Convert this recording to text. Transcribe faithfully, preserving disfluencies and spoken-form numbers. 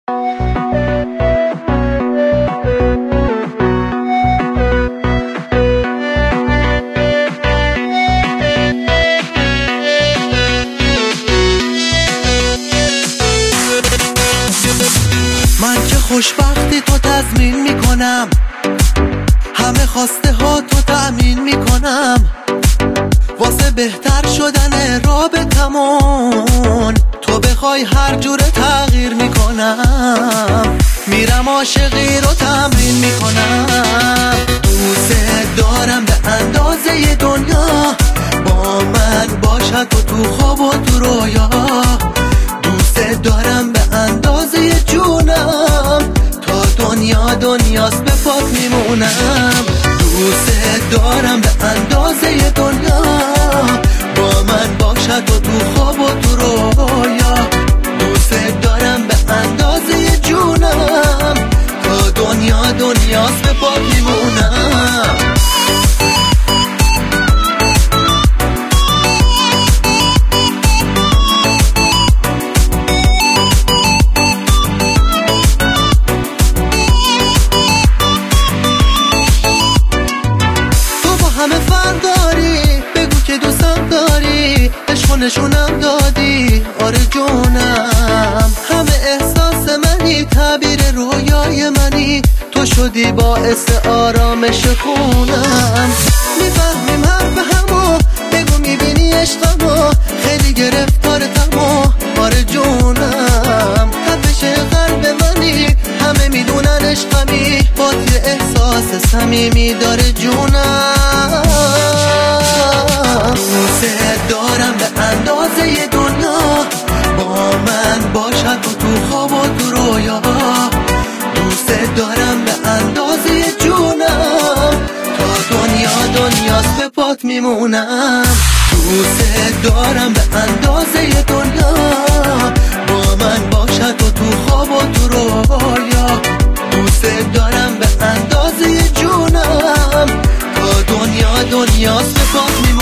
من که خوشبختی تو تضمین میکنم، همه خواسته ها تو تأمین میکنم، واسه بهتر شدن رابطمون تو بخوای هر جوره تغییر میکنم، میرم عاشقی رو تمرین میکنم. دوست دارم به اندازه دنیا، با من باشد تو تو خواب و تو رویا. دوست دارم به اندازه جونم، تا دنیا دنیاست به پاک میمونم. دوست دارم به اندازه دنیا، با من باشد و تو خواب و تو رویا. دوست دارم به اندازه جونم، تا دنیا دنیاست به پاک میمونم. همه فرق داری، بگو که دوستم داری، عشق نشونم دادی، آره جونم. همه احساس منی، تعبیر رویای منی، تو شدی باعث آرامش خونم. میفهمیم حرف همو، بگو میبینی عشقمو، خیلی گرفتارتمو، آره جونم. تپش قلب منی، همه میدونن عشقمی، بات یه احساس صمیمی داره جونم. دوست دارم به اندازه دنیا، با من باشد تو تو خواب و تو رویا. دوست دارم به اندازه جونم، تا دنیا دنیاست به پات میمونم. دوست دارم به اندازه دنیا، با من باشد تو تو خواب و تو رویا. دوست دارم به اندازه جونم، تا دنیا دنیاست به پات میمونم.